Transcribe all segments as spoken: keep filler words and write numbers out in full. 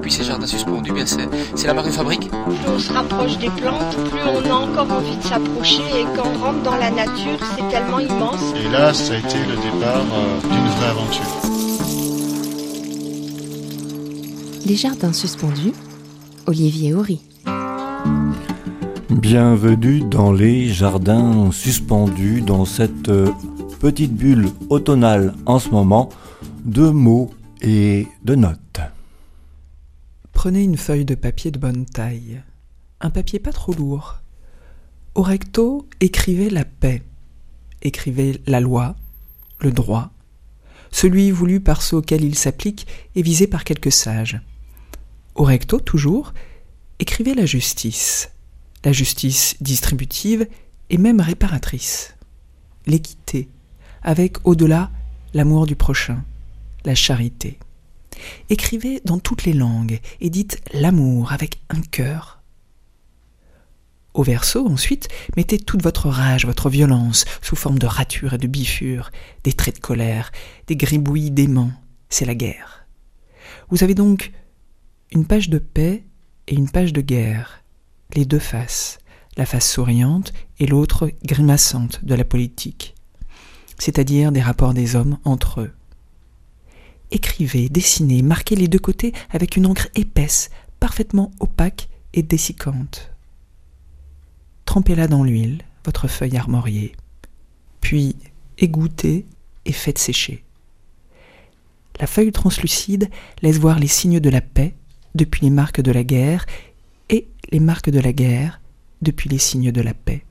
depuis ces jardins suspendus, bien c'est, c'est la marque de fabrique. Plus on se rapproche des plantes, plus on a encore envie de s'approcher, et quand on rentre dans la nature, c'est tellement immense. Et là, ça a été le départ euh, d'une vraie aventure. Les jardins suspendus, Olivier Horry. Bienvenue dans les jardins suspendus, dans cette petite bulle automnale en ce moment, de mots et de notes. Prenez une feuille de papier de bonne taille, un papier pas trop lourd. Au recto, écrivez la paix, écrivez la loi, le droit, celui voulu par ceux auxquels il s'applique et visé par quelques sages. Au recto, toujours, écrivez la justice, la justice distributive et même réparatrice, l'équité, avec au-delà l'amour du prochain, la charité. Écrivez dans toutes les langues et dites l'amour avec un cœur. Au verso, ensuite, mettez toute votre rage, votre violence, sous forme de ratures et de bifures, des traits de colère, des gribouillis d'aimants. C'est la guerre. Vous avez donc une page de paix et une page de guerre, les deux faces, la face souriante et l'autre grimaçante de la politique, c'est-à-dire des rapports des hommes entre eux. Écrivez, dessinez, marquez les deux côtés avec une encre épaisse, parfaitement opaque et dessicante. Trempez-la dans l'huile, votre feuille armoriée, puis égouttez et faites sécher. La feuille translucide laisse voir les signes de la paix depuis les marques de la guerre et les marques de la guerre depuis les signes de la paix.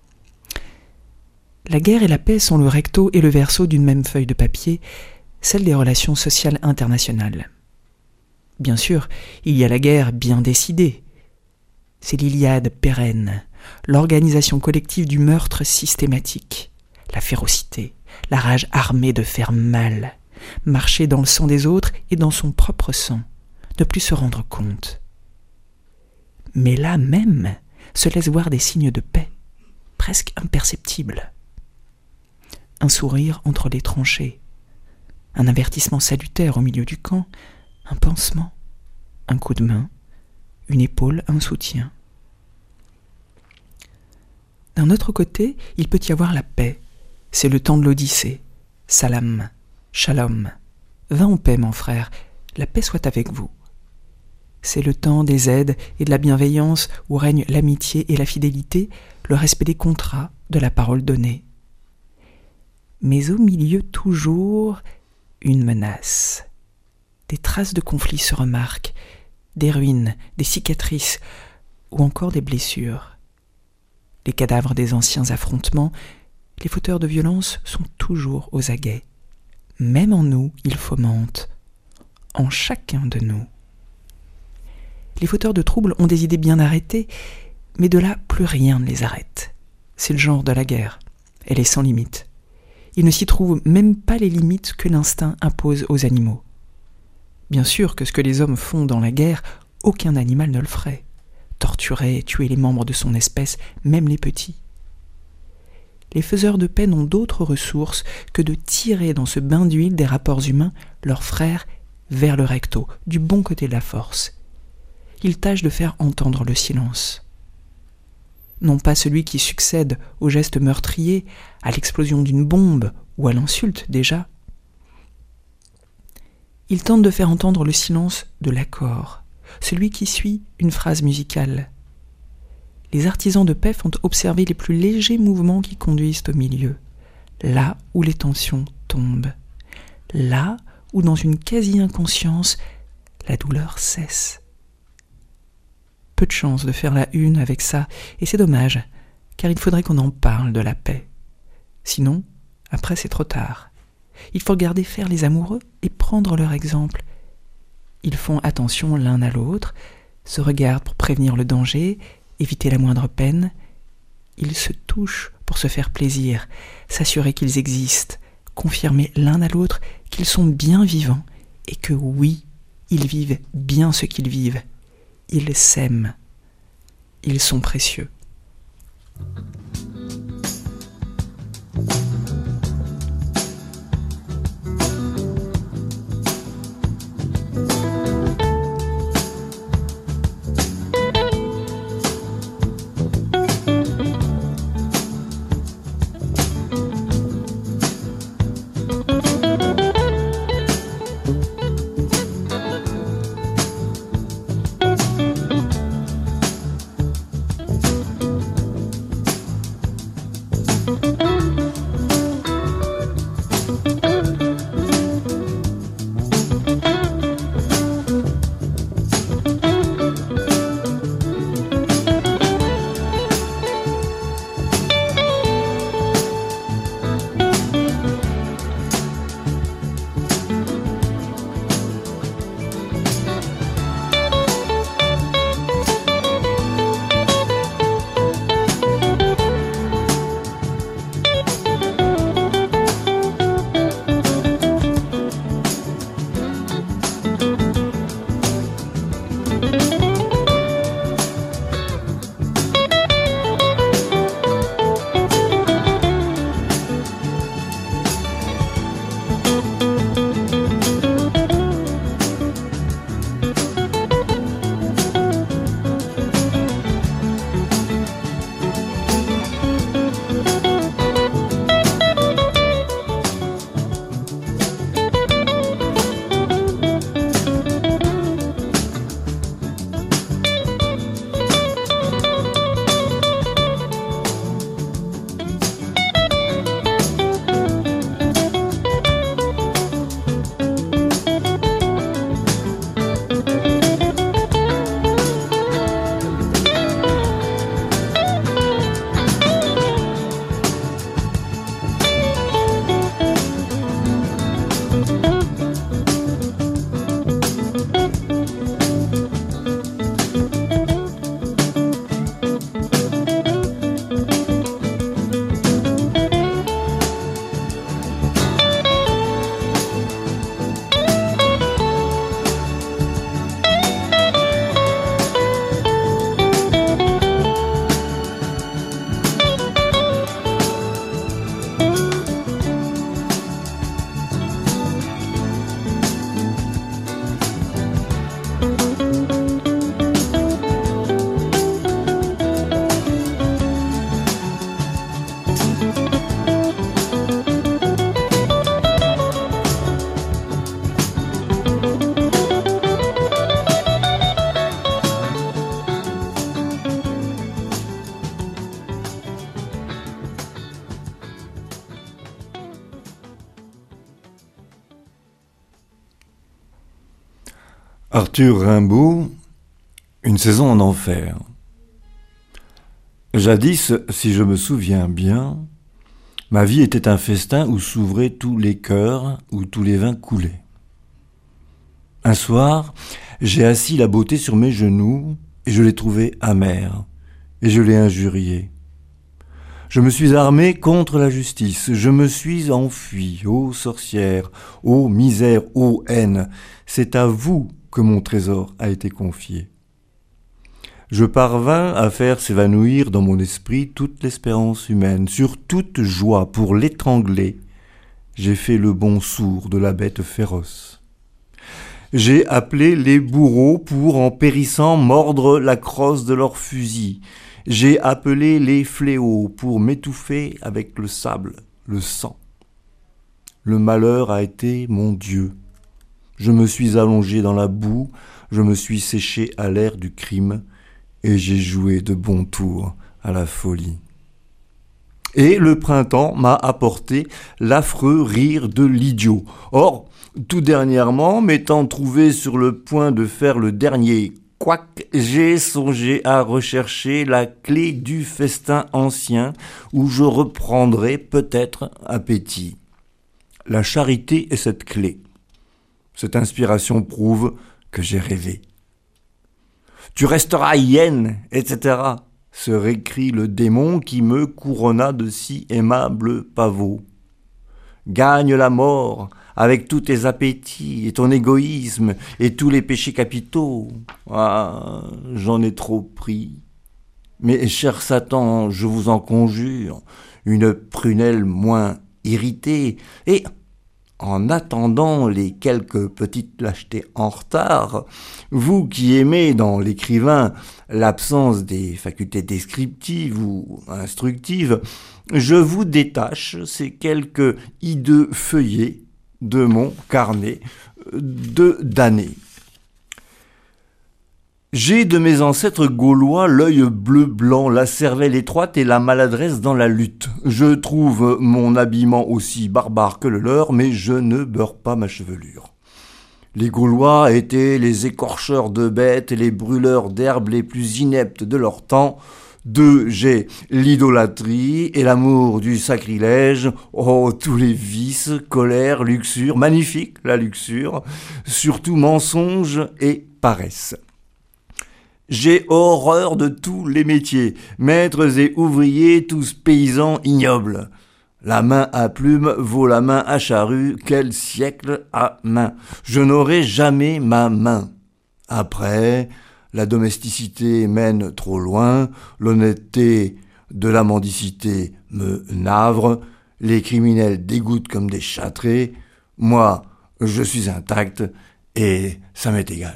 La guerre et la paix sont le recto et le verso d'une même feuille de papier, celle des relations sociales internationales. Bien sûr, il y a la guerre bien décidée. C'est l'Iliade pérenne, l'organisation collective du meurtre systématique, la férocité, la rage armée de faire mal, marcher dans le sang des autres et dans son propre sang, ne plus se rendre compte. Mais là même se laissent voir des signes de paix, presque imperceptibles. Un sourire entre les tranchées, un avertissement salutaire au milieu du camp, un pansement, un coup de main, une épaule, un soutien. D'un autre côté, il peut y avoir la paix. C'est le temps de l'Odyssée. Salam, shalom. Va en paix, mon frère. La paix soit avec vous. C'est le temps des aides et de la bienveillance où règne l'amitié et la fidélité, le respect des contrats, de la parole donnée. Mais au milieu toujours, une menace. Des traces de conflits se remarquent, des ruines, des cicatrices ou encore des blessures. Les cadavres des anciens affrontements, les fauteurs de violence sont toujours aux aguets. Même en nous, ils fomentent, en chacun de nous. Les fauteurs de troubles ont des idées bien arrêtées, mais de là, plus rien ne les arrête. C'est le genre de la guerre. Elle est sans limite. Il ne s'y trouve même pas les limites que l'instinct impose aux animaux. Bien sûr que ce que les hommes font dans la guerre, aucun animal ne le ferait. Torturer et tuer les membres de son espèce, même les petits. Les faiseurs de paix n'ont d'autres ressources que de tirer dans ce bain d'huile des rapports humains leurs frères vers le recto, du bon côté de la force. Ils tâchent de faire entendre le silence. Non pas celui qui succède au geste meurtrier, à l'explosion d'une bombe ou à l'insulte déjà. Ils tentent de faire entendre le silence de l'accord, celui qui suit une phrase musicale. Les artisans de paix font observer les plus légers mouvements qui conduisent au milieu, là où les tensions tombent, là où dans une quasi-inconscience, la douleur cesse. Peu de chance de faire la une avec ça, et c'est dommage, car il faudrait qu'on en parle de la paix. Sinon, après c'est trop tard. Il faut regarder faire les amoureux et prendre leur exemple. Ils font attention l'un à l'autre, se regardent pour prévenir le danger, éviter la moindre peine. Ils se touchent pour se faire plaisir, s'assurer qu'ils existent, confirmer l'un à l'autre qu'ils sont bien vivants et que oui, ils vivent bien ce qu'ils vivent. Ils s'aiment. Ils sont précieux. Arthur Rimbaud, Une saison en enfer. Jadis, si je me souviens bien, ma vie était un festin où s'ouvraient tous les cœurs, où tous les vins coulaient. Un soir, j'ai assis la beauté sur mes genoux et je l'ai trouvée amère et je l'ai injuriée. Je me suis armé contre la justice, je me suis enfui, ô sorcière, ô misère, ô haine. C'est à vous que mon trésor a été confié. Je parvins à faire s'évanouir dans mon esprit toute l'espérance humaine, sur toute joie pour l'étrangler. J'ai fait le bond sourd de la bête féroce. J'ai appelé les bourreaux pour, en périssant, mordre la crosse de leurs fusils. J'ai appelé les fléaux pour m'étouffer avec le sable, le sang. Le malheur a été mon Dieu. Je me suis allongé dans la boue, je me suis séché à l'air du crime, et j'ai joué de bons tours à la folie. Et le printemps m'a apporté l'affreux rire de l'idiot. Or, tout dernièrement, m'étant trouvé sur le point de faire le dernier couac, j'ai songé à rechercher la clé du festin ancien où je reprendrai peut-être appétit. La charité est cette clé. Cette inspiration prouve que j'ai rêvé. Tu resteras hyène, et cetera, se récrie le démon qui me couronna de si aimables pavots. Gagne la mort avec tous tes appétits et ton égoïsme et tous les péchés capitaux. Ah, j'en ai trop pris. Mais cher Satan, je vous en conjure, une prunelle moins irritée et... En attendant les quelques petites lâchetés en retard, vous qui aimez dans l'écrivain l'absence des facultés descriptives ou instructives, je vous détache ces quelques hideux feuillets de mon carnet de damnés. J'ai de mes ancêtres gaulois l'œil bleu-blanc, la cervelle étroite et la maladresse dans la lutte. Je trouve mon habillement aussi barbare que le leur, mais je ne beurre pas ma chevelure. Les Gaulois étaient les écorcheurs de bêtes et les brûleurs d'herbes les plus ineptes de leur temps. D'eux, j'ai l'idolâtrie et l'amour du sacrilège. Oh, tous les vices, colère, luxure, magnifique la luxure, surtout mensonge et paresse. J'ai horreur de tous les métiers, maîtres et ouvriers, tous paysans ignobles. La main à plume vaut la main à charrue, quel siècle à main. Je n'aurai jamais ma main. Après, la domesticité mène trop loin, l'honnêteté de la mendicité me navre, les criminels dégoûtent comme des châtrés. Moi, je suis intact et ça m'est égal.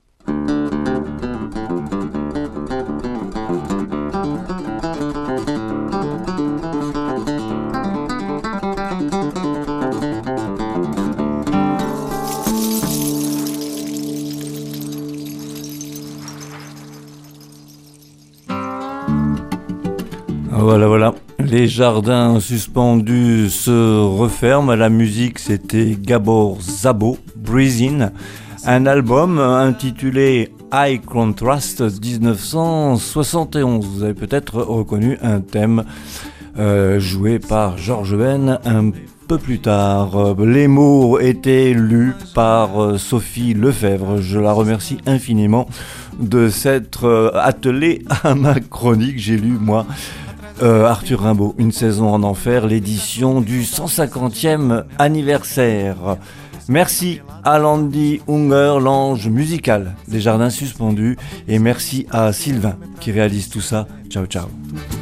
Voilà, voilà. Les jardins suspendus se referment. La musique, c'était Gabor Szabo, Breezin', un album intitulé High Contrast dix-neuf cent soixante et onze. Vous avez peut-être reconnu un thème euh, joué par Georges Ben un peu plus tard. Les mots étaient lus par Sophie Lefebvre. Je la remercie infiniment de s'être attelée à ma chronique. J'ai lu, moi, Euh, Arthur Rimbaud, Une saison en enfer, l'édition du cent cinquantième anniversaire. Merci à Landy Unger, l'ange musical des jardins suspendus, et merci à Sylvain qui réalise tout ça. Ciao, ciao.